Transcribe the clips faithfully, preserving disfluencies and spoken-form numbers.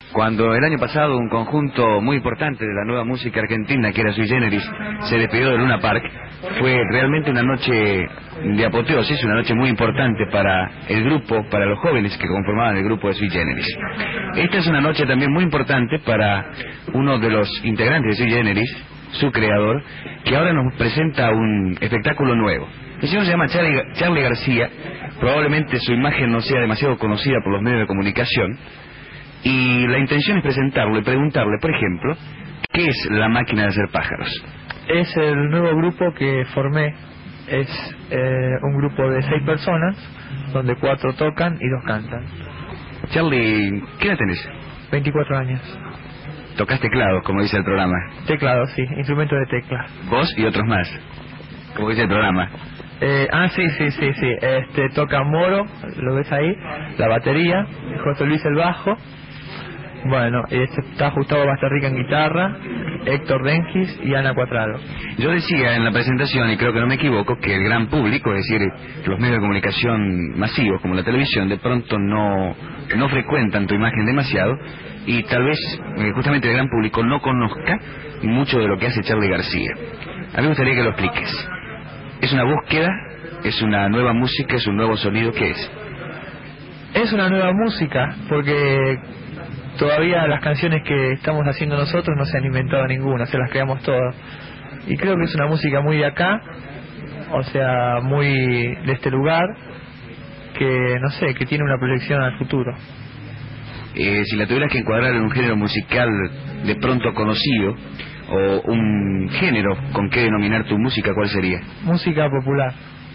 Cuando el año pasado un conjunto muy importante de la nueva música argentina, que era Sui Generis, se despidió de Luna Park, fue realmente una noche de apoteosis, una noche muy importante para el grupo, para los jóvenes que conformaban el grupo de Sui Generis. Esta es una noche también muy importante para uno de los integrantes de Sui Generis, su creador, que ahora nos presenta un espectáculo nuevo. El señor se llama Charlie, Charlie García. Probablemente su imagen no sea demasiado conocida por los medios de comunicación, y la intención es presentarlo y preguntarle, por ejemplo, ¿qué es La Máquina de Hacer Pájaros? Es el nuevo grupo que formé. Es eh, un grupo de seis personas, donde cuatro tocan y dos cantan. Charlie, ¿qué edad tenés? veinticuatro años. Tocas teclados, como dice el programa. Teclado, sí, instrumento de tecla. Vos y otros más, como dice el programa. Eh, ah, sí, sí, sí, sí. Este, toca Moro, lo ves ahí, la batería, José Luis el bajo. Bueno, este está Gustavo Bastarrica en guitarra, Héctor Denkis y Ana Cuatraro. Yo decía en la presentación, y creo que no me equivoco, que el gran público, es decir, los medios de comunicación masivos como la televisión, de pronto no, no frecuentan tu imagen demasiado, y tal vez eh, justamente el gran público no conozca mucho de lo que hace Charlie García. A mí me gustaría que lo expliques. ¿Es una búsqueda? ¿Es una nueva música? ¿Es un nuevo sonido? ¿Qué es? Es una nueva música, porque todavía las canciones que estamos haciendo nosotros no se han inventado ninguna, se las creamos todas. Y creo que es una música muy de acá, o sea, muy de este lugar, que no sé, que tiene una proyección al futuro. Eh, si la tuvieras que encuadrar en un género musical de pronto conocido, o un género con qué denominar tu música, ¿cuál sería? Música popular.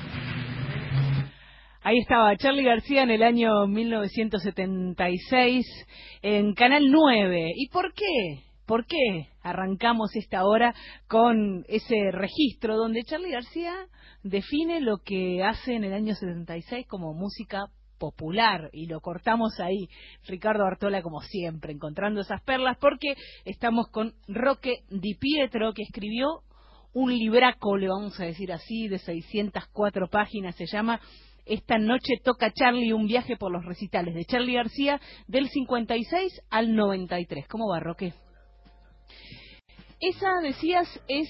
Ahí estaba Charlie García en el año mil novecientos setenta y seis en Canal nueve. ¿Y por qué? ¿Por qué arrancamos esta hora con ese registro donde Charlie García define lo que hace en el año setenta y seis como música popular? Y lo cortamos ahí, Ricardo Artola, como siempre, encontrando esas perlas, porque estamos con Roque Di Pietro, que escribió un libraco, le vamos a decir así, de seiscientas cuatro páginas, se llama Esta noche toca Charlie, un viaje por los recitales de Charlie García del cincuenta y seis al noventa y tres. ¿Cómo va, Roque? Esa, decías, es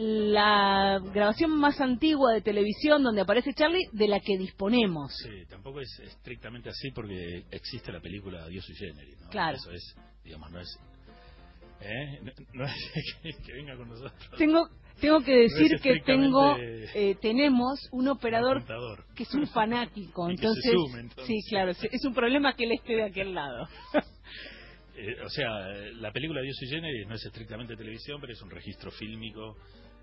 la grabación más antigua de televisión donde aparece Charlie, de la que disponemos. Sí, tampoco es estrictamente así porque existe la película Dios Sui Generis, ¿no? Claro. Eso es, digamos, no es... ¿eh? No, no es que, que venga con nosotros. Tengo... Tengo que decir no que tengo, eh, tenemos un operador un que es un fanático, entonces, se sume, entonces, sí, claro, es un problema que él esté de aquel lado. eh, o sea, la película Dios Sui Generis no es estrictamente televisión, pero es un registro fílmico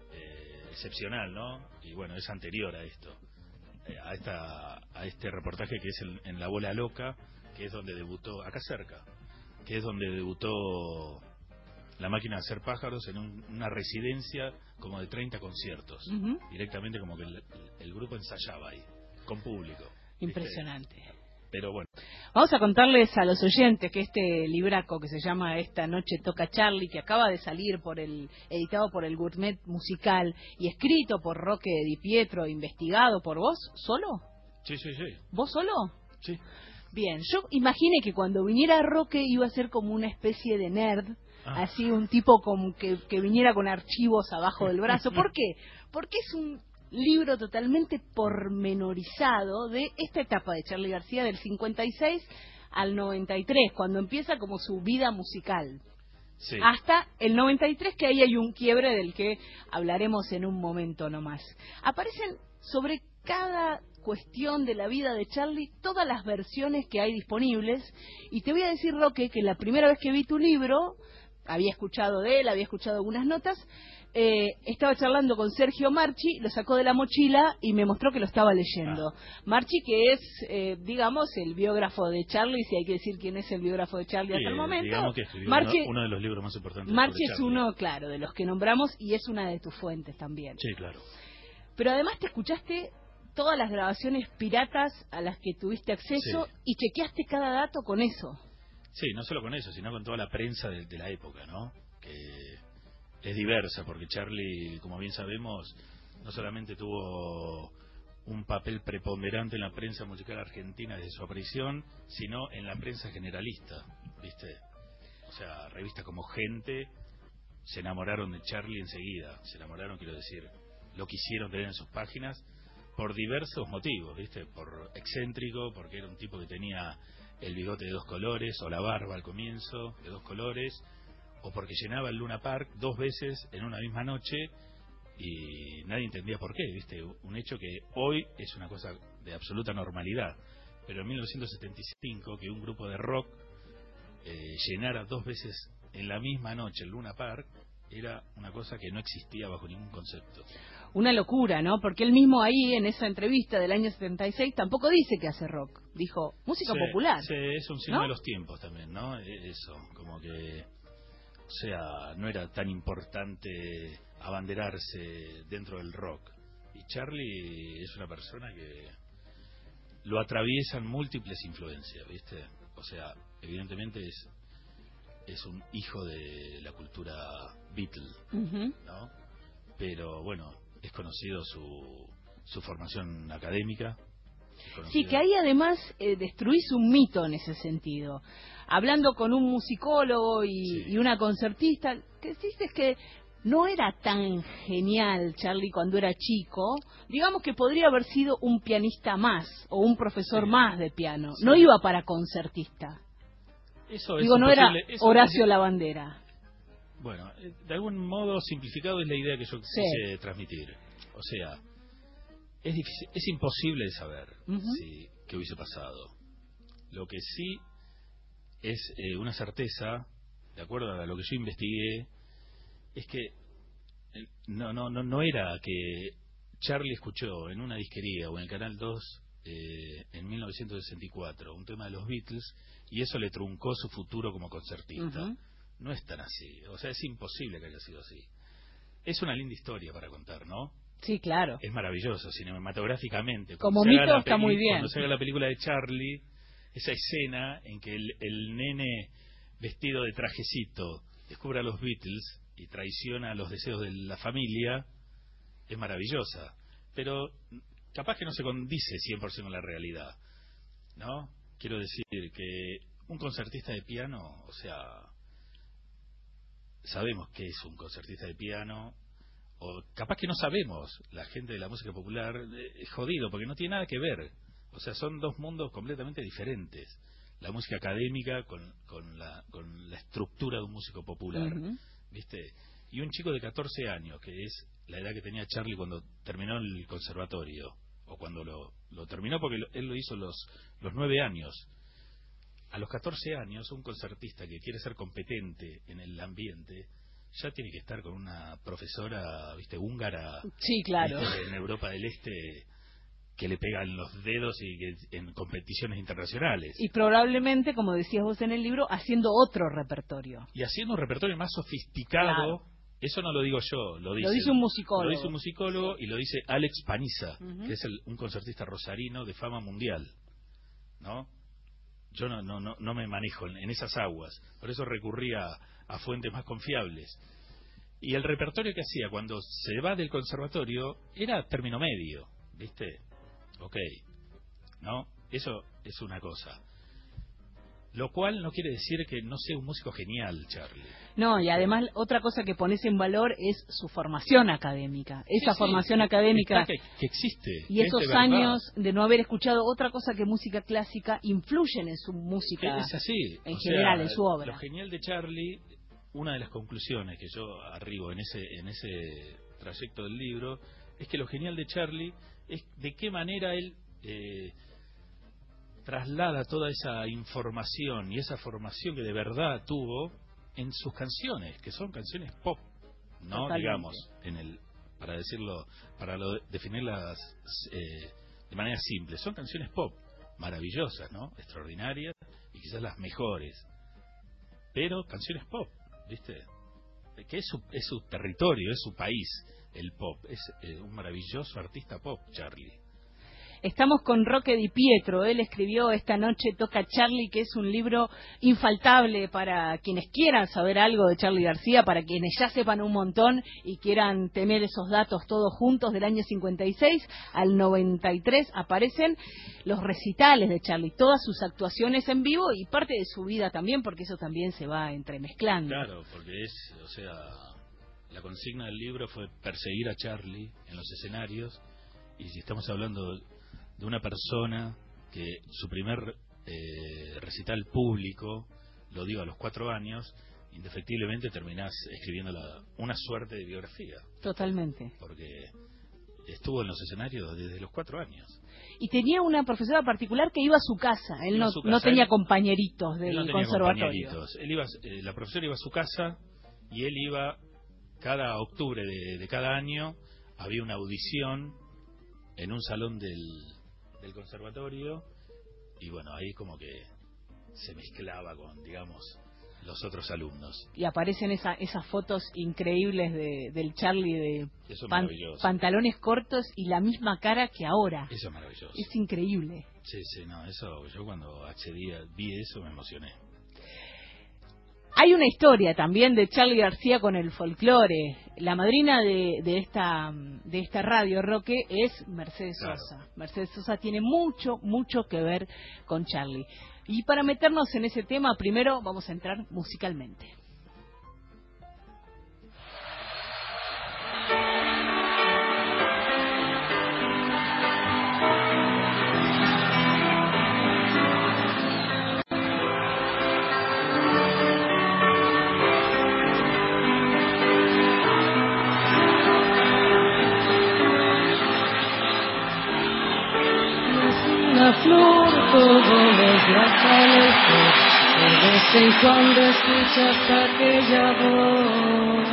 eh, excepcional, ¿no? Y bueno, es anterior a esto, eh, a esta, a este reportaje que es en, en La Bola Loca, que es donde debutó, acá cerca, que es donde debutó La Máquina de Hacer Pájaros, en un, una residencia como de treinta conciertos. Uh-huh. Directamente como que el, el grupo ensayaba ahí, con público. Impresionante. ¿Viste? Pero bueno. Vamos a contarles a los oyentes que este libraco que se llama Esta noche toca Charlie, que acaba de salir por el editado por el Gourmet Musical y escrito por Roque Di Pietro, investigado por vos, ¿solo? Sí, sí, sí. ¿Vos solo? Sí. Bien, yo imaginé que cuando viniera Roque iba a ser como una especie de nerd, ah. así un tipo con, que, que viniera con archivos abajo del brazo. ¿Por qué? Porque es un libro totalmente pormenorizado de esta etapa de Charlie García del cincuenta y seis al noventa y tres, cuando empieza como su vida musical. Sí. Hasta el noventa y tres, que ahí hay un quiebre del que hablaremos en un momento nomás. Aparecen sobre cada cuestión de la vida de Charlie todas las versiones que hay disponibles, y te voy a decir, Roque, que la primera vez que vi tu libro, había escuchado de él, había escuchado algunas notas, eh, estaba charlando con Sergio Marchi, lo sacó de la mochila y me mostró que lo estaba leyendo. Ah. Marchi, que es, eh, digamos, el biógrafo de Charlie, si hay que decir quién es el biógrafo de Charlie sí, hasta el momento. Digamos que escribió Marchi, uno, uno de los libros más importantes. Marchi es uno, claro, de los que nombramos, y es una de tus fuentes también. Sí, claro. Pero además te escuchaste todas las grabaciones piratas a las que tuviste acceso, sí, y chequeaste cada dato con eso. Sí, no solo con eso, sino con toda la prensa de, de la época, ¿no? Que es diversa, porque Charlie, como bien sabemos, no solamente tuvo un papel preponderante en la prensa musical argentina desde su aparición, sino en la prensa generalista, ¿viste? sea, revistas como Gente se enamoraron de Charlie enseguida, se enamoraron, quiero decir, lo quisieron tener en sus páginas por diversos motivos, ¿viste? Por excéntrico, porque era un tipo que tenía el bigote de dos colores, o la barba al comienzo, de dos colores, o porque llenaba el Luna Park dos veces en una misma noche y nadie entendía por qué, ¿viste? Un hecho que hoy es una cosa de absoluta normalidad, pero en mil novecientos setenta y cinco, que un grupo de rock eh, llenara dos veces en la misma noche el Luna Park, era una cosa que no existía bajo ningún concepto. Una locura, ¿no? Porque él mismo ahí, en esa entrevista del año setenta y seis, tampoco dice que hace rock. Dijo, música Sí, popular. Sí, es un signo ¿no? de los tiempos también, ¿no? Eso, como que... O sea, no era tan importante abanderarse dentro del rock. Y Charlie es una persona que lo atraviesan múltiples influencias, ¿viste? O sea, evidentemente es es un hijo de la cultura Beatle, Uh-huh. ¿no? Pero bueno, es conocido su, su formación académica. Sí, que ahí además eh, destruís un mito en ese sentido. Hablando con un musicólogo y, Sí. y una concertista, que dices que no era tan genial Charlie cuando era chico. Digamos que podría haber sido un pianista más o un profesor Sí. más de piano. Sí. No iba para concertista. Eso Digo, es no era imposible. Eso Horacio es- Lavandera. Bueno, eh, de algún modo simplificado es la idea que yo Sí. quise transmitir. O sea, es difícil, es imposible de saber Ujú. si qué hubiese pasado. Lo que sí es eh, una certeza, de acuerdo a lo que yo investigué, es que eh, no no no no era que Charlie escuchó en una disquería o en el Canal dos eh, en mil novecientos sesenta y cuatro un tema de los Beatles y eso le truncó su futuro como concertista. Ujú. No es tan así, o sea, es imposible que haya sido así. Es una linda historia para contar, ¿no? Sí, claro. Es maravilloso cinematográficamente. Como Cuando se haga mito la está peli- muy bien. Cuando se haga la película de Charlie, esa escena en que el, el nene vestido de trajecito descubre a los Beatles y traiciona los deseos de la familia, es maravillosa. Pero capaz que no se condice cien por ciento con la realidad, ¿no? Quiero decir que un concertista de piano, o sea, sabemos qué es un concertista de piano, o capaz que no sabemos, la gente de la música popular, eh, es jodido, porque no tiene nada que ver. O sea, son dos mundos completamente diferentes. La música académica con, con, la, con la estructura de un músico popular, Ujú. ¿viste? Y un chico de catorce años, que es la edad que tenía Charlie cuando terminó el conservatorio, o cuando lo, lo terminó, porque lo- él lo hizo los, los nueve años. A los catorce años, un concertista que quiere ser competente en el ambiente ya tiene que estar con una profesora, viste, húngara, Sí, claro. viste, en Europa del Este, que le pegan los dedos y que en competiciones internacionales. Y probablemente, como decías vos en el libro, haciendo otro repertorio. Y haciendo un repertorio más sofisticado. Claro. Eso no lo digo yo, lo dice, Lo dice un musicólogo. Lo dice un musicólogo y lo dice Alex Paniza, Ujú. que es el- un concertista rosarino de fama mundial, ¿no? Yo no no no, no me manejo en, en esas aguas, por eso recurría a, a fuentes más confiables. Y el repertorio que hacía cuando se va del conservatorio era término medio, ¿viste? Ok, ¿no? Eso es una cosa. Lo cual no quiere decir que no sea un músico genial, Charlie. No, y además otra cosa que pones en valor es su formación académica. Esa Sí, sí, formación académica está que, que existe. y que es esos de verdad. años de no haber escuchado otra cosa que música clásica influyen en su música. Es así. en O general, sea, en su obra. Lo genial de Charlie, una de las conclusiones que yo arribo en ese en ese trayecto del libro, es que lo genial de Charlie es de qué manera él eh, traslada toda esa información y esa formación que de verdad tuvo en sus canciones, que son canciones pop, no Totalmente. digamos en el para decirlo, para lo, definirlas eh, de manera simple, son canciones pop maravillosas, ¿no? Extraordinarias y quizás las mejores, pero canciones pop, ¿viste? Que es su, es su territorio, es su país, el pop, es eh, un maravilloso artista pop, Charlie. Estamos con Roque Di Pietro. Él escribió Esta noche toca Charlie, que es un libro infaltable para quienes quieran saber algo de Charly García, para quienes ya sepan un montón y quieran tener esos datos todos juntos. Del año cincuenta y seis al noventa y tres aparecen los recitales de Charly, todas sus actuaciones en vivo y parte de su vida también, porque eso también se va entremezclando. Claro, porque es, o sea, la consigna del libro fue perseguir a Charly en los escenarios, y si estamos hablando de una persona que su primer eh, recital público lo dio a los cuatro años, indefectiblemente terminás escribiendo la, una suerte de biografía. Totalmente. Porque estuvo en los escenarios desde los cuatro años. Y tenía una profesora particular que iba a su casa. Él no, su casa. no tenía él, compañeritos del él no tenía conservatorio. Compañeritos. Él iba, eh, la profesora iba a su casa y él iba cada octubre de, de cada año. Había una audición en un salón del, del conservatorio, y bueno, ahí como que se mezclaba con, digamos, los otros alumnos. Y aparecen esa, esas fotos increíbles de, del Charly de Eso es pan, maravilloso. pantalones cortos y la misma cara que ahora. Eso es maravilloso. Es increíble. Sí, sí, no, eso, yo cuando accedí, a, vi eso, me emocioné. Hay una historia también de Charly García con el folclore. La madrina de, de esta de esta radio, Roque, es Mercedes Claro. Sosa. Mercedes Sosa tiene mucho, mucho que ver con Charly. Y para meternos en ese tema, primero vamos a entrar musicalmente. Una flor todos los días sale sol, de vez en cuando escuchas aquella voz,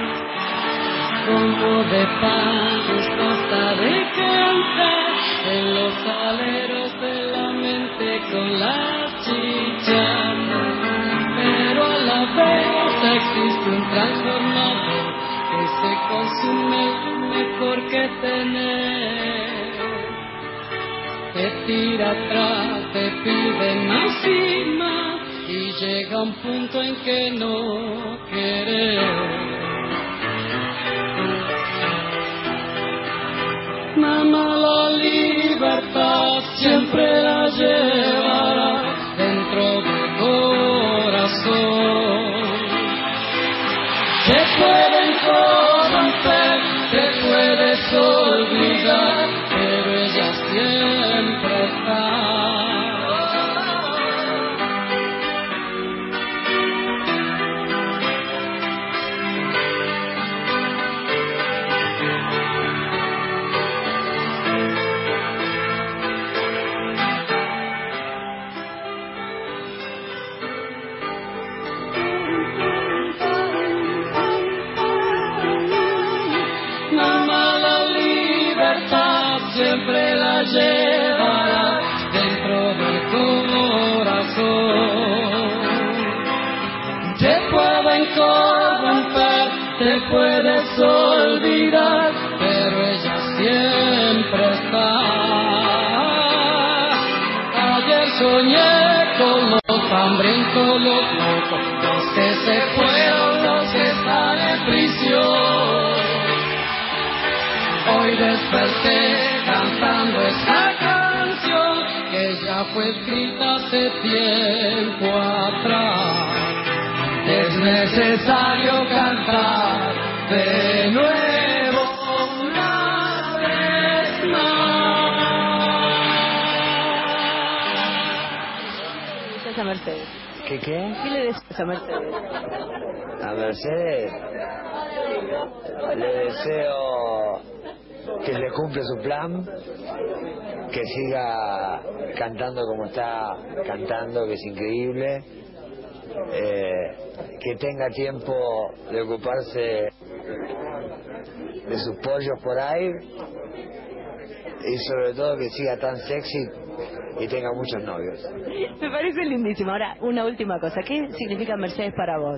como de pan, basta de cantar en los aleros de la mente con las chichas, pero a la vez existe un transformador que se consume mejor que tener. Te tira atrás, te pide más y más, y llega un punto en que no quieres. Mamá, la libertad siempre la llevará dentro del corazón. Te pueden corromper, te puedes olvidar, pero ella siempre está. Mamá, la libertad siempre la llevará dentro del corazón. Te pueden corromper, te puedes olvidar, pero ella siempre está. Ayer soñé con los hambrientos, los locos, los que se fueron, los que están en prisión. Hoy desperté cantando esta canción que ya fue escrita hace tiempo atrás. Es necesario cantar de nuevo una vez más. ¿Qué a Mercedes? ¿Qué qué? ¿Qué le decís a Mercedes? A Mercedes le deseo que le cumpla su plan, que siga cantando como está cantando, que es increíble, eh, que tenga tiempo de ocuparse de sus pollos por ahí, y sobre todo que siga tan sexy y tenga muchos novios. Me parece lindísimo. Ahora, una última cosa. ¿Qué significa Mercedes para vos?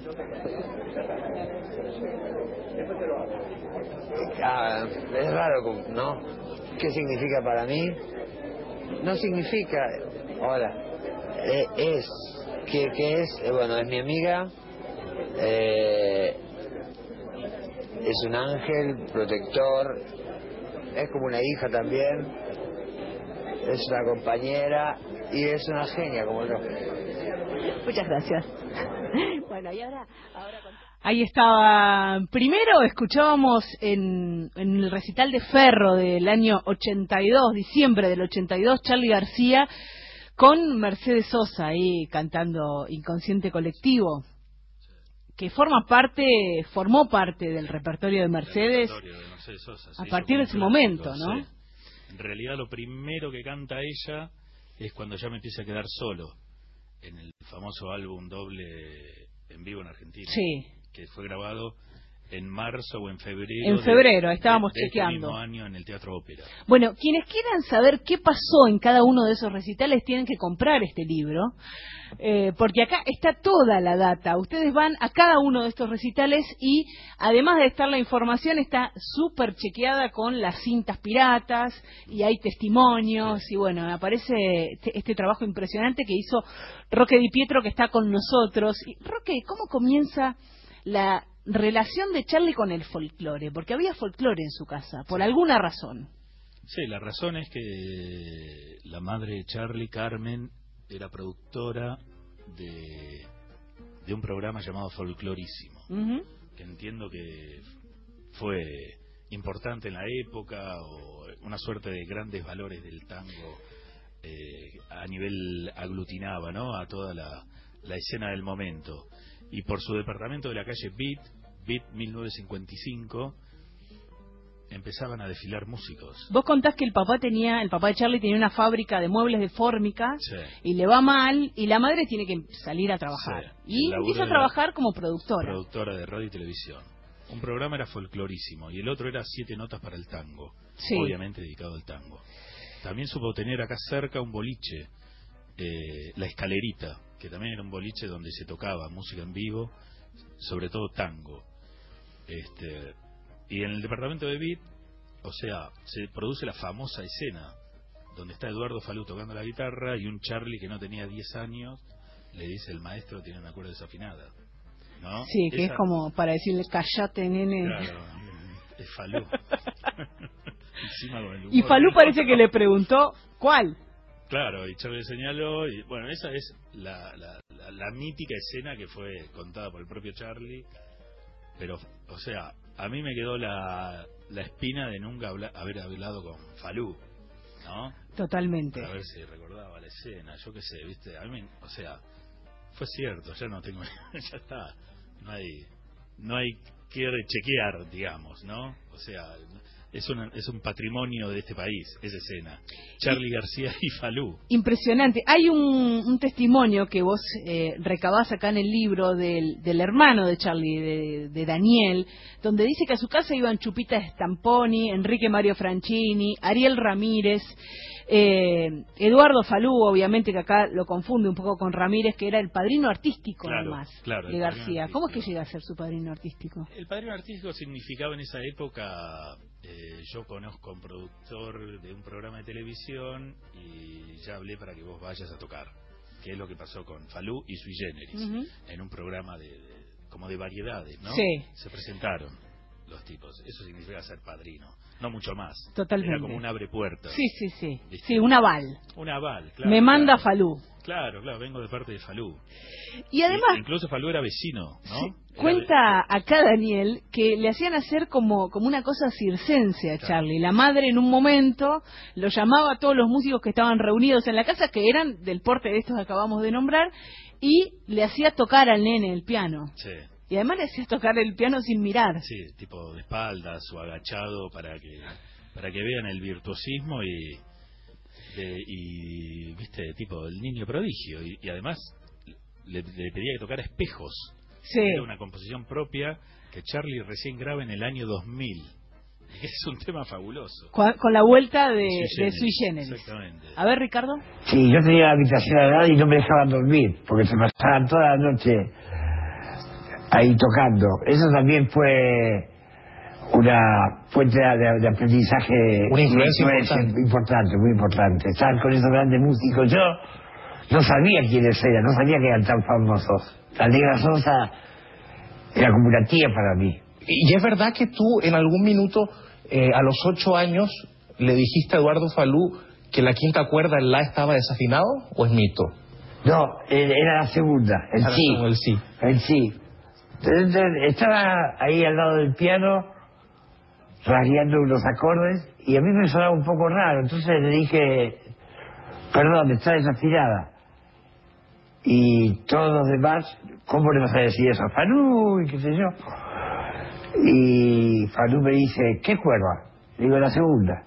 Ah, es raro, ¿no? ¿Qué significa para mí? no significa, ahora, eh, es, que, que es, eh, bueno, es mi amiga, eh, es un ángel protector, es como una hija también, es una compañera y es una genia como yo. Muchas gracias. Bueno, y ahora... ahora con... Ahí estaba. Primero escuchábamos en, en el recital de Ferro del año ochenta y dos, diciembre del ochenta y dos, Charly García con Mercedes Sosa ahí cantando Inconsciente Colectivo, que forma parte, formó parte del repertorio de Mercedes, repertorio de Mercedes Sosa, a sí, partir de ese momento, ¿no? Sí. En realidad lo primero que canta ella es cuando ya me empieza a quedar solo, en el famoso álbum doble en vivo en Argentina. Sí. Que fue grabado en marzo o en febrero. En febrero, de, estábamos de, de chequeando. Este mismo año en el Teatro Ópera. Bueno, quienes quieran saber qué pasó en cada uno de esos recitales tienen que comprar este libro, eh, porque acá está toda la data. Ustedes van a cada uno de estos recitales y además de estar la información está súper chequeada con las cintas piratas y hay testimonios, sí. Y bueno, me aparece este, este trabajo impresionante que hizo Roque Di Pietro, que está con nosotros. Y, Roque, ¿cómo comienza la relación de Charly con el folclore? Porque había folclore en su casa, por sí. alguna razón. Sí, la razón es que la madre de Charly, Carmen, era productora de, de un programa llamado Folclorísimo, uh-huh. que entiendo que fue importante en la época, o una suerte de grandes valores del tango, eh, a nivel aglutinaba, ¿no?, a toda la, la escena del momento. Y por su departamento de la calle Beat, Beat mil novecientos cincuenta y cinco, empezaban a desfilar músicos. Vos contás que el papá tenía, el papá de Charly tenía una fábrica de muebles de fórmica, sí. y le va mal, y la madre tiene que salir a trabajar. Sí. Y empieza a trabajar como productora. Productora de radio y televisión. Un programa era Folclorísimo y el otro era Siete Notas para el Tango, sí. obviamente dedicado al tango. También supo tener acá cerca un boliche, eh, La Escalerita, que también era un boliche donde se tocaba música en vivo, sobre todo tango. Este, y en el departamento de Beat, o sea, se produce la famosa escena donde está Eduardo Falú tocando la guitarra y un Charly que no tenía diez años le dice: el maestro tiene una cuerda desafinada, ¿no? Sí, que Esa... es como para decirle callate, nene. Claro, es Falú. Encima con el humor. Y Falú parece que le preguntó ¿cuál? Claro, y Charly señaló, y bueno, esa es la, la, la, la mítica escena que fue contada por el propio Charly, pero, o sea, a mí me quedó la, la espina de nunca habla, haber hablado con Falú, ¿no? Totalmente. Para ver si recordaba la escena, yo qué sé, ¿viste? A mí, o sea, fue cierto, ya no tengo, ya está, no hay, no hay que chequear, digamos, ¿no? O sea... Es, una, es un patrimonio de este país, esa escena. Charly García y Falú. Impresionante. Hay un, un testimonio que vos eh, recabás acá en el libro del, del hermano de Charly, de, de Daniel, donde dice que a su casa iban Chupita Stamponi, Enrique Mario Franchini, Ariel Ramírez, eh, Eduardo Falú, obviamente, que acá lo confunde un poco con Ramírez, que era el padrino artístico, claro, además, claro, de García. ¿Cómo es que llega a ser su padrino artístico? El padrino artístico significaba en esa época... Eh, yo conozco a un productor de un programa de televisión y ya hablé para que vos vayas a tocar, que es lo que pasó con Falú y Sui Generis, uh-huh. en un programa de, de como de variedades, ¿no? Sí. Se presentaron los tipos, eso significa ser padrino, no mucho más. Totalmente. Era como un abre puertas. Sí, sí, sí. ¿Viste? Sí, un aval. Un aval, claro. Me manda claro. Falú. Claro, claro, vengo de parte de Falú. Y además... Y, incluso Falú era vecino, ¿no? Sí. Cuenta acá Daniel que le hacían hacer como, como una cosa circense a Charly. La madre en un momento lo llamaba a todos los músicos que estaban reunidos en la casa, que eran del porte de estos que acabamos de nombrar, y le hacía tocar al nene el piano. Sí. Y además le hacía tocar el piano sin mirar. Sí, tipo de espaldas o agachado para que para que vean el virtuosismo y, de, y viste, tipo el niño prodigio. Y, y además le, le pedía que tocara espejos. Sí. Era una composición propia que Charly recién graba en el año dos mil. Es un tema fabuloso. Con, con la vuelta de, de Sui Generis. Exactamente. A ver, Ricardo. Sí, yo tenía la habitación al lado y no me dejaban dormir, porque se pasaban toda la noche ahí tocando. Eso también fue una fuente de, de aprendizaje, una influencia, una influencia importante. importante, muy importante. Estar con esos grandes músicos, yo no sabía quiénes eran, no sabía que eran tan famosos. La Negra Sosa era como una tía para mí. Y es verdad que tú en algún minuto, eh, a los ocho años, le dijiste a Eduardo Falú que la quinta cuerda, el La, estaba desafinado, ¿o es mito? No, era la segunda, el Era sí. el sí. El sí. Entonces, estaba ahí al lado del piano, rasgueando unos acordes, y a mí me sonaba un poco raro. Entonces le dije, perdón, está desafinada. Y todos los demás, ¿cómo le vas a decir eso a Falú? Y qué sé yo. Y Falú me dice, ¿qué cuerda? Le digo, la segunda.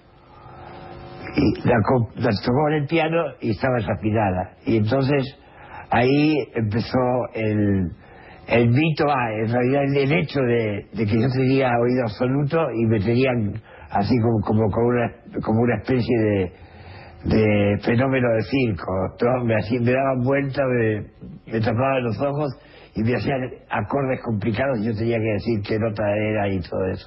Y la, la tocó en el piano y estaba desafinada. Y entonces ahí empezó el, el mito, ah, en realidad el, el hecho de, de que yo tenía oído absoluto y me tenían así como, como, como, una, como una especie de, de fenómeno de circo. Todo, me, hacían, me daban vuelta, me, me tapaban los ojos y me hacían acordes complicados y yo tenía que decir qué nota era y todo eso.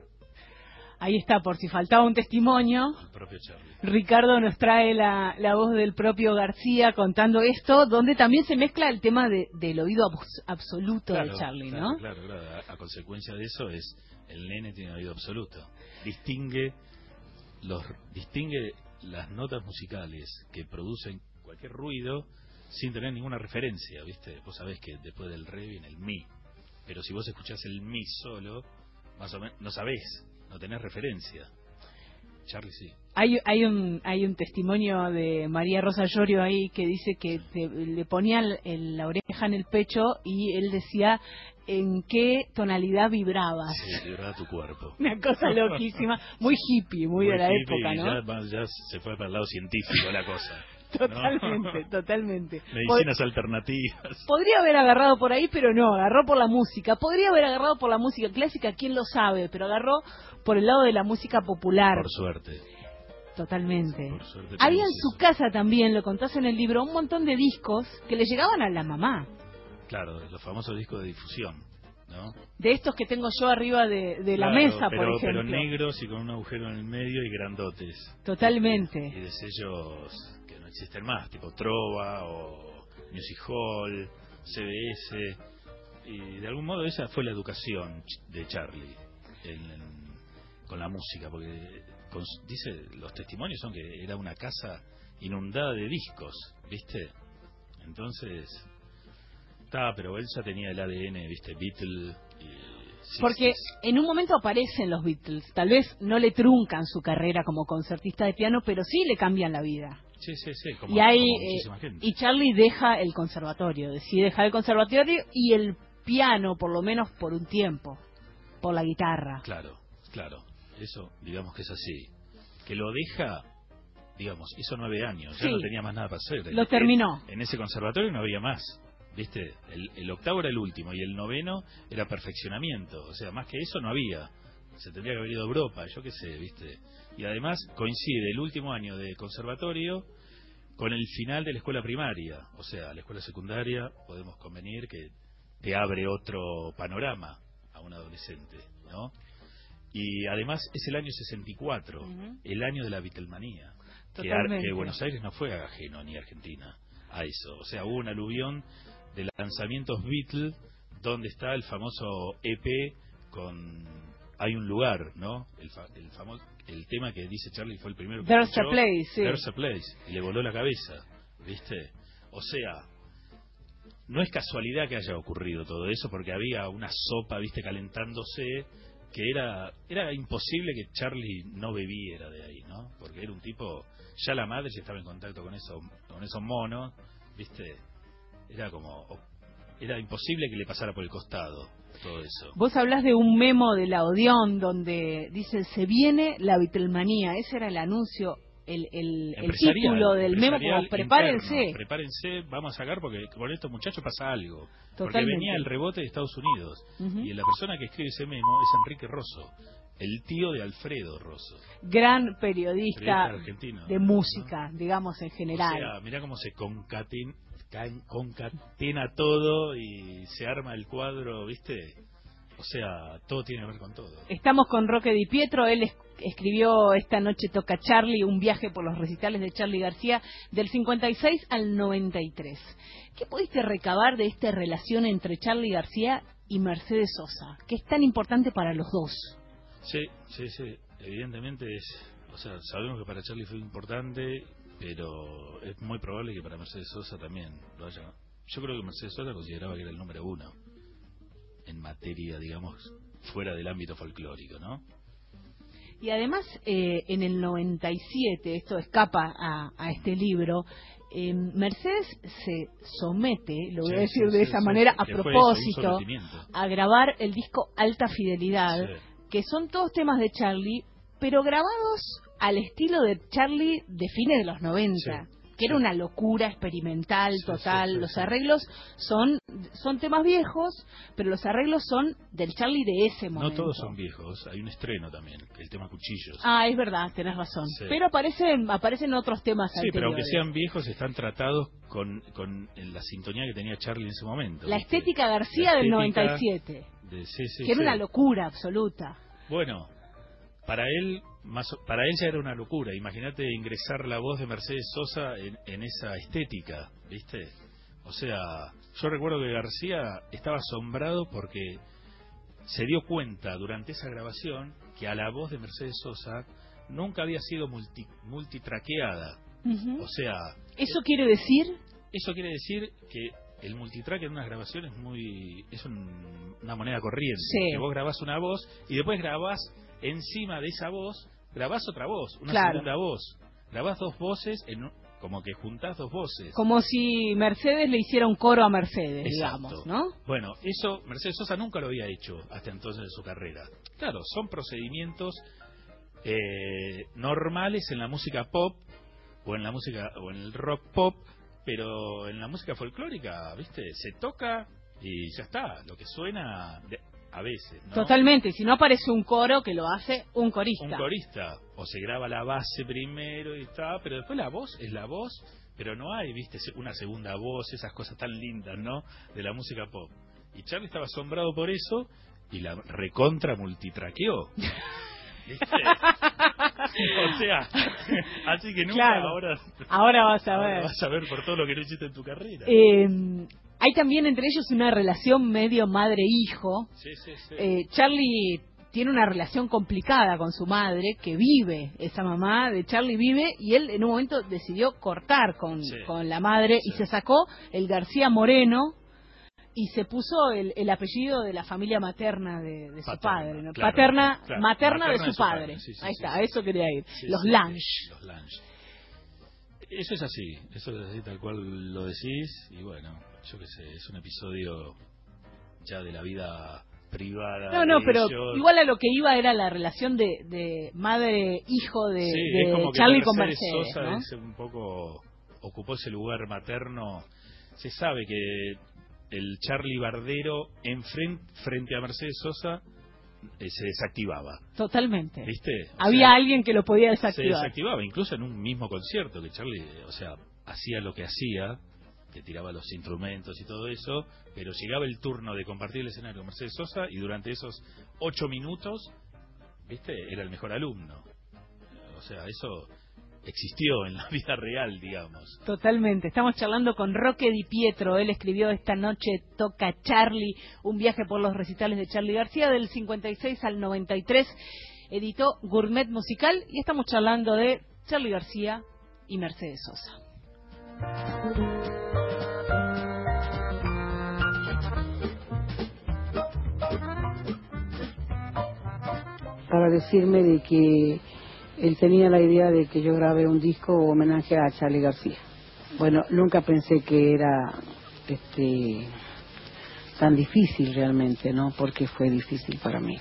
Ahí está, por si faltaba un testimonio. El propio Charlie. Ricardo nos trae la, la voz del propio García contando esto, donde también se mezcla el tema de, del oído abs absoluto claro, de Charlie, claro, ¿no? Claro, claro. A, a consecuencia de eso es, el nene tiene oído absoluto. Distingue los distingue las notas musicales que producen cualquier ruido sin tener ninguna referencia, ¿viste? Vos sabés que después del re viene el mi, pero si vos escuchás el mi solo, más o menos, no sabés, no tenés referencia. Charlie sí. Hay, hay un hay un testimonio de María Rosa Llorio ahí que dice que te, le ponían el, la oreja en el pecho y él decía en qué tonalidad vibrabas. Sí, vibraba tu cuerpo. Una cosa loquísima, muy hippie, muy, muy de la hippie, época, ¿no? Ya, ya se fue para el lado científico la cosa. Totalmente, ¿no? Totalmente. Medicinas Pod alternativas. Podría haber agarrado por ahí, pero no, agarró por la música. Podría haber agarrado por la música clásica, quién lo sabe, pero agarró por el lado de la música popular. Por suerte. Totalmente. Por suerte. Había en su casa también, lo contás en el libro, un montón de discos que le llegaban a la mamá. Claro, los famosos discos de difusión, ¿no? De estos que tengo yo arriba de, de claro, la mesa, pero, por ejemplo. Pero negros y con un agujero en el medio y grandotes. Totalmente. Y, y de sellos que no existen más, tipo Trova o Music Hall, C B S. Y de algún modo esa fue la educación de Charlie en, en, con la música, porque con, dice, los testimonios son que era una casa inundada de discos, ¿viste? Entonces... Está, pero él ya tenía el A D N, ¿viste? Beatle y... Sí, porque sí, sí. En un momento aparecen los Beatles. Tal vez no le truncan su carrera como concertista de piano, pero sí le cambian la vida. Sí, sí, sí. Como, y, hay, como muchísima eh, gente. y Charlie deja el conservatorio. Decide dejar el conservatorio y el piano, por lo menos por un tiempo. Por la guitarra. Claro, claro. Eso, digamos que es así. Que lo deja... Digamos, hizo nueve años. Ya sí, no tenía más nada para hacer. Lo en, terminó. En ese conservatorio no había más. ¿Viste? El, el octavo era el último y el noveno era perfeccionamiento. O sea, más que eso no había. Se tendría que haber ido a Europa, yo qué sé, ¿viste? Y además coincide el último año de conservatorio con el final de la escuela primaria. O sea, la escuela secundaria, podemos convenir que te abre otro panorama a un adolescente, ¿no? Y además es el año sesenta y cuatro, uh-huh. el año de la Beatlemanía. Que, que Buenos Aires no fue ajeno, ni Argentina, a eso. O sea, hubo un aluvión de lanzamientos Beatles, donde está el famoso E P con Hay un lugar, ¿no? El, fa el famoso el tema que dice Charlie fue el primero que There's escuchó, a Place, sí. There's a Place, y le voló la cabeza, ¿viste? O sea, no es casualidad que haya ocurrido todo eso, porque había una sopa, ¿viste? Calentándose, que era era imposible que Charlie no bebiera de ahí, ¿no? Porque era un tipo, ya la madre ya estaba en contacto con esos con esos monos, ¿viste? Era como, era imposible que le pasara por el costado todo eso. Vos hablás de un memo de la Odeón donde dice, se viene la Beatlemanía. Ese era el anuncio, el, el, el título del memo, como prepárense. Interno, prepárense, vamos a sacar porque con estos muchachos pasa algo. Totalmente. Porque venía el rebote de Estados Unidos. Uh-huh. Y la persona que escribe ese memo es Enrique Rosso, el tío de Alfredo Rosso. Gran periodista, periodista argentino, de música, ¿no? Digamos en general. O sea, mirá cómo se concatena concatena todo y se arma el cuadro, ¿viste? O sea, todo tiene que ver con todo. Estamos con Roque Di Pietro, él es, escribió Esta noche toca Charlie, un viaje por los recitales de Charly García del cincuenta y seis al noventa y tres. ¿Qué pudiste recabar de esta relación entre Charly García y Mercedes Sosa, que es tan importante para los dos? Sí, sí, sí, evidentemente es, o sea, sabemos que para Charly fue importante, pero es muy probable que para Mercedes Sosa también lo haya. Yo creo que Mercedes Sosa consideraba que era el número uno en materia, digamos, fuera del ámbito folclórico, ¿no? Y además, eh, en el noventa y siete, esto escapa a, a este libro, eh, Mercedes se somete, lo voy sí, a decir sí, de sí, esa sí, manera, sí, a propósito, a grabar el disco Alta Fidelidad, sí. que son todos temas de Charly, pero grabados al estilo de Charly de fines de los noventa. Sí. que era una locura experimental total. Sí, sí, sí, los arreglos son son temas viejos, pero los arreglos son del Charly de ese momento. No todos son viejos, hay un estreno también, el tema Cuchillos. Ah, es verdad, tenés razón. Sí. Pero aparecen aparecen otros temas sí, anteriores. Sí, pero aunque sean viejos, están tratados con, con la sintonía que tenía Charly en ese momento. La ¿viste? Estética García la estética del noventa y siete, de, sí, sí, que era sí. una locura absoluta. Bueno, para él... Más, para él ya era una locura. Imagínate ingresar la voz de Mercedes Sosa en, en esa estética, ¿viste? O sea, yo recuerdo que García estaba asombrado porque se dio cuenta durante esa grabación que a la voz de Mercedes Sosa nunca había sido multi, multitraqueada. Uh-huh. O sea... ¿Eso quiere decir? Eso quiere decir que el multitrack en unas grabaciones muy es un, una moneda corriente. Sí. Que vos grabás una voz y después grabás encima de esa voz grabás otra voz, una claro. segunda voz. Grabás dos voces, en, como que juntás dos voces. Como si Mercedes le hiciera un coro a Mercedes, exacto. digamos, ¿no? Bueno, eso Mercedes Sosa nunca lo había hecho hasta entonces en su carrera. Claro, son procedimientos eh, normales en la música pop o en la música o en el rock pop, pero en la música folclórica, ¿viste? Se toca y ya está. Lo que suena... De, a veces, ¿no? Totalmente, si no aparece un coro que lo hace un corista. Un corista, o se graba la base primero y está, pero después la voz es la voz, pero no hay, viste, una segunda voz, esas cosas tan lindas, ¿no? De la música pop. Y Charly estaba asombrado por eso y la recontra multitraqueó. ¿Viste? O sea, así que nunca claro. ahora... Ahora vas a ver. Ahora vas a ver por todo lo que no hiciste en tu carrera. Eh... Hay también entre ellos una relación medio madre-hijo. Sí, sí, sí. Eh, Charly tiene una relación complicada con su madre, que vive, esa mamá de Charly vive, y él en un momento decidió cortar con, sí. con la madre sí. y se sacó el García Moreno y se puso el, el apellido de la familia materna de, de su paterna, padre. ¿no? Claro, Paterna, claro, materna, materna de su, de su padre. padre. Sí, sí, Ahí sí, está, sí. a eso quería ir. Sí, los sí, Lange. Sí, los Lange. Eso es así, eso es así tal cual lo decís, y bueno, yo qué sé, es un episodio ya de la vida privada. No, no, pero ellos. Igual a lo que iba era la relación de, de madre-hijo de, sí, de es como Charly que con Mercedes Mercedes, Sosa ¿no? es un poco, ocupó ese lugar materno. Se sabe que el Charly Bardero en frente, frente a Mercedes Sosa eh, se desactivaba. Totalmente. ¿Viste? O Había sea, alguien que lo podía desactivar. Se desactivaba, incluso en un mismo concierto, que Charly, o sea, hacía lo que hacía, que tiraba los instrumentos y todo eso, pero llegaba el turno de compartir el escenario con Mercedes Sosa y durante esos ocho minutos, ¿viste? Era el mejor alumno. O sea, eso existió en la vida real, digamos. Totalmente. Estamos charlando con Roque Di Pietro. Él escribió Esta noche toca Charly, un viaje por los recitales de Charly García del cincuenta y seis al noventa y tres. Editó Gourmet Musical y estamos charlando de Charly García y Mercedes Sosa. Para decirme de que él tenía la idea de que yo grabé un disco homenaje a Charly García. Bueno, nunca pensé que era este tan difícil realmente, ¿no? Porque fue difícil para mí.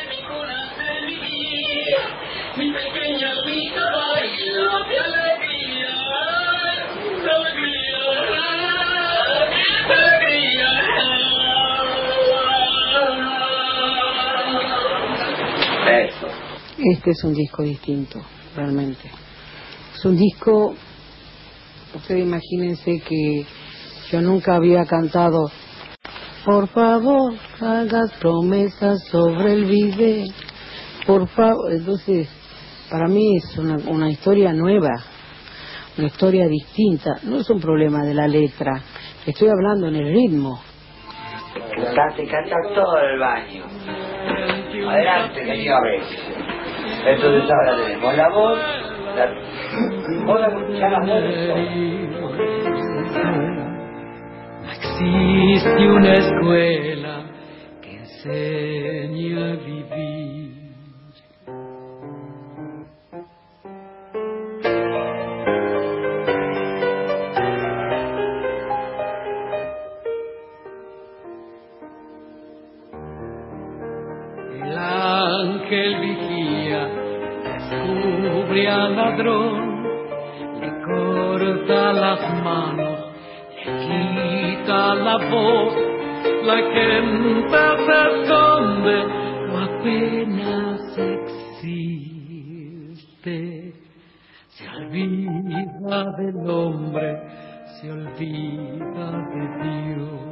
Eso. Este es un disco distinto, realmente. Es un disco, ustedes imagínense que yo nunca había cantado Por favor, hagas promesas sobre el bidet. Por favor. Entonces, para mí es una, una historia nueva, una historia distinta. No es un problema de la letra, estoy hablando en el ritmo. Cantaste, cantaste todo el baño. Adelante, querido Rey. Entonces ahora tenemos la voz, la... Hola, ya la voz. Existe una escuela que enseña a vivir. El ángel vigía, descubre al ladrón, le corta las manos, quita la voz, la gente se esconde o apenas existe. Se olvida del hombre, se olvida de Dios.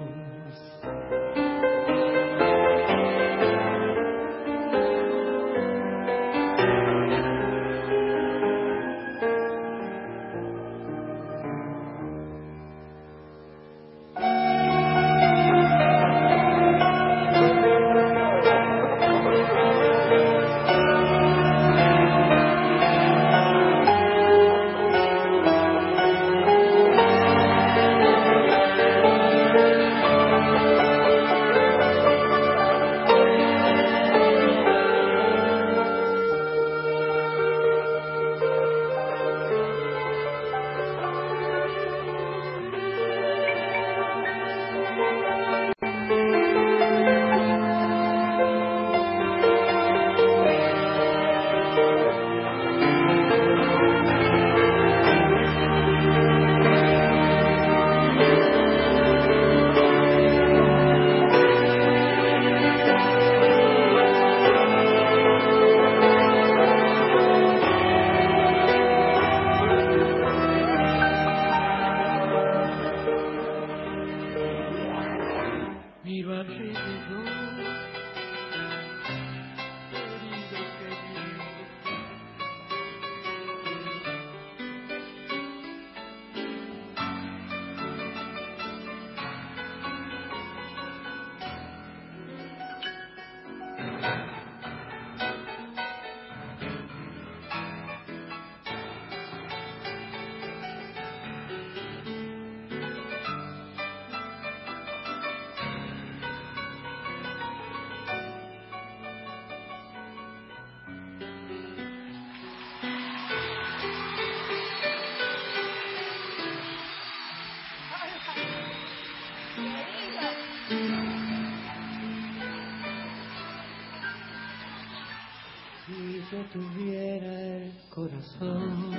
Si yo tuviera el corazón,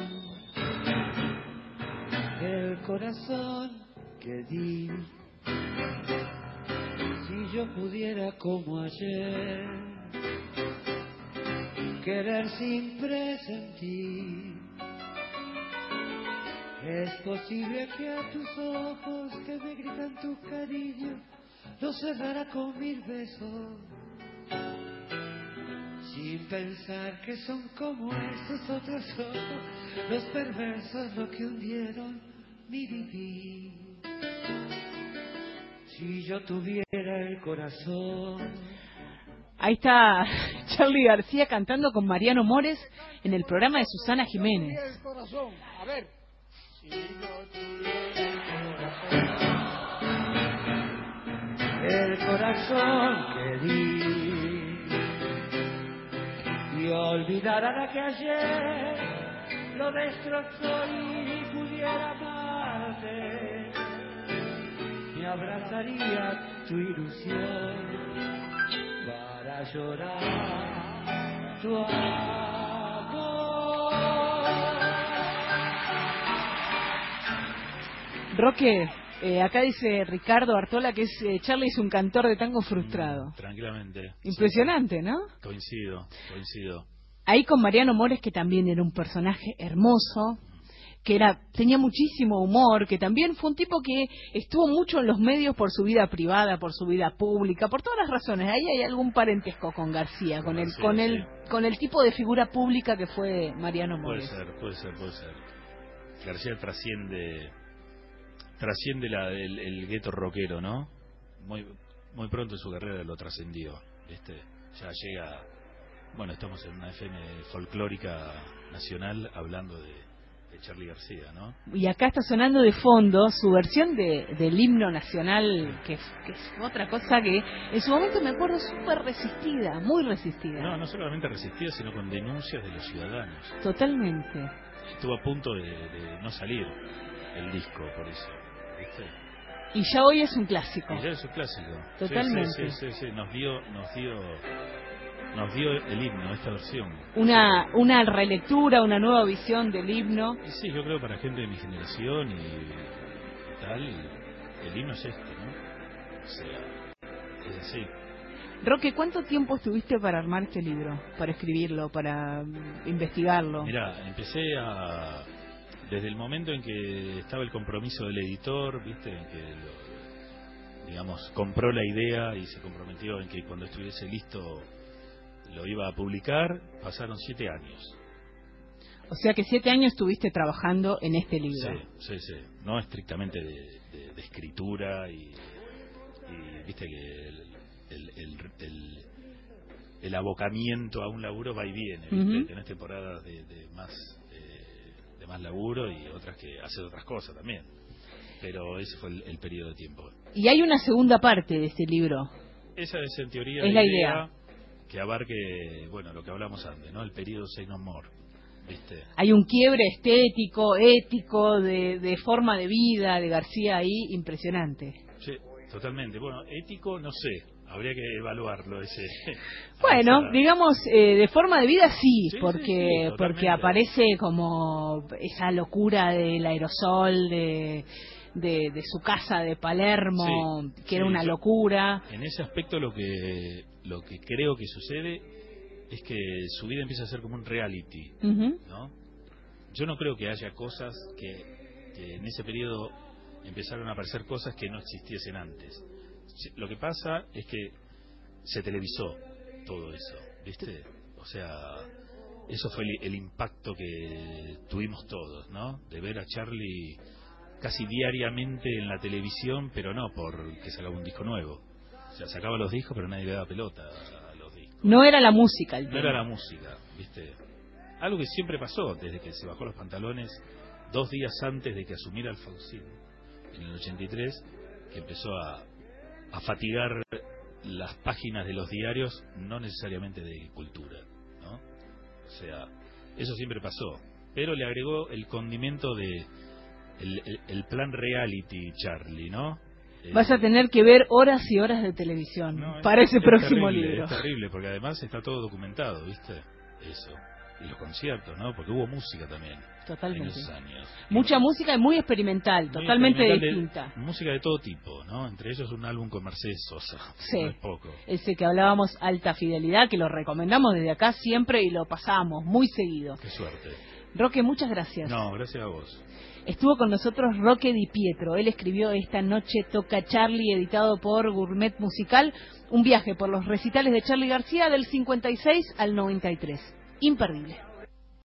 el corazón que di, si yo pudiera como ayer querer sin presentir, es posible que a tus ojos que me gritan tu cariño los cerrara con mil besos, sin pensar que son como esos otros ojos, los perversos, lo que hundieron mi vivir. Si yo tuviera el corazón. Ahí está Charly García cantando con Mariano Mores en el programa de Susana Jiménez. El corazón, a ver. Si yo tuviera el corazón que di y olvidara que ayer lo destrozó y pudiera amarte, me abrazaría tu ilusión para llorar tu amor. Roque, eh, acá dice Ricardo Artola que es eh, Charly es un cantor de tango frustrado. Mm, tranquilamente. Impresionante, sí. ¿No? Coincido, coincido. Ahí con Mariano Mores, que también era un personaje hermoso, que era tenía muchísimo humor, que también fue un tipo que estuvo mucho en los medios por su vida privada, por su vida pública, por todas las razones. Ahí hay algún parentesco con García, con el, con el, con el tipo de figura pública que fue Mariano Mores. Puede ser, puede ser, puede ser. García trasciende, trasciende la, el, el gueto rockero, ¿no? Muy, muy pronto en su carrera lo trascendió. Este, ya llega, bueno, estamos en una F M folclórica nacional hablando de, de Charly García, ¿no? Y acá está sonando de fondo su versión de, del himno nacional, que, que es otra cosa que en su momento me acuerdo súper resistida, muy resistida. No, no solamente resistida, sino con denuncias de los ciudadanos. Totalmente. Estuvo a punto de, de no salir el disco por eso, ¿viste? Y ya hoy es un clásico. Y ya es un clásico. Totalmente. Sí, sí, sí, sí, sí. Nos dio, nos dio, nos dio el himno, esta versión. Una, una relectura, una nueva visión del himno. Y sí, yo creo para gente de mi generación y, y tal, el himno es esto, ¿no? O sea, es así. Roque, ¿cuánto tiempo estuviste para armar este libro? Para escribirlo, para investigarlo. Mira, empecé a... Desde el momento en que estaba el compromiso del editor, ¿viste? En que, lo, digamos, compró la idea y se comprometió en que cuando estuviese listo lo iba a publicar, pasaron siete años. O sea que siete años estuviste trabajando en este libro. Sí, sí, sí. No estrictamente de, de, de escritura y, y, viste que el, el, el, el, el abocamiento a un laburo va y viene, ¿viste? Uh-huh. Tenés temporadas de, de más... de más laburo y otras que hacen otras cosas también, pero ese fue el, el periodo de tiempo. Y hay una segunda parte de este libro. Esa es en teoría es la la idea, idea que abarque, bueno, lo que hablamos antes, ¿no? El periodo Say No More, ¿viste? Hay un quiebre estético, ético, de, de forma de vida de García ahí impresionante. Sí, totalmente. Bueno, ético no sé. Habría que evaluarlo ese. Bueno, esa... digamos, eh, de forma de vida sí, sí porque sí, sí, porque aparece como esa locura del aerosol, de, de, de su casa de Palermo, sí, que sí, era una yo, locura. En ese aspecto lo que lo que creo que sucede es que su vida empieza a ser como un reality, uh-huh. ¿no? Yo no creo que haya cosas que, que en ese periodo empezaron a aparecer cosas que no existiesen antes. Lo que pasa es que se televisó todo eso, ¿viste? O sea, eso fue el, el impacto que tuvimos todos, ¿no? De ver a Charly casi diariamente en la televisión, pero no porque sacaba un disco nuevo. O sea, sacaba los discos, pero nadie le daba pelota a los discos. No era la música el No tema. era la música, ¿viste? Algo que siempre pasó desde que se bajó los pantalones dos días antes de que asumiera Alfonsín, en el ochenta y tres, que empezó a a fatigar las páginas de los diarios, no necesariamente de cultura, ¿no? O sea, eso siempre pasó, pero le agregó el condimento de el, el, el plan reality Charly, ¿no? Vas a tener que ver horas y horas de televisión no, para ese próximo terrible, libro. Es terrible, porque además está todo documentado, ¿viste? Eso. Y los conciertos, ¿no? Porque hubo música también. Totalmente. En esos años. Mucha música y muy experimental, muy totalmente experimental distinta. De, música de todo tipo, ¿no? Entre ellos un álbum con Mercedes Sosa. Sí. No es poco. Ese que hablábamos, Alta Fidelidad, que lo recomendamos desde acá siempre y lo pasamos muy seguido. Qué suerte. Roque, muchas gracias. No, gracias a vos. Estuvo con nosotros Roque Di Pietro. Él escribió Esta noche toca Charly, editado por Gourmet Musical. Un viaje por los recitales de Charly García del cincuenta y seis al noventa y tres. Imperdible.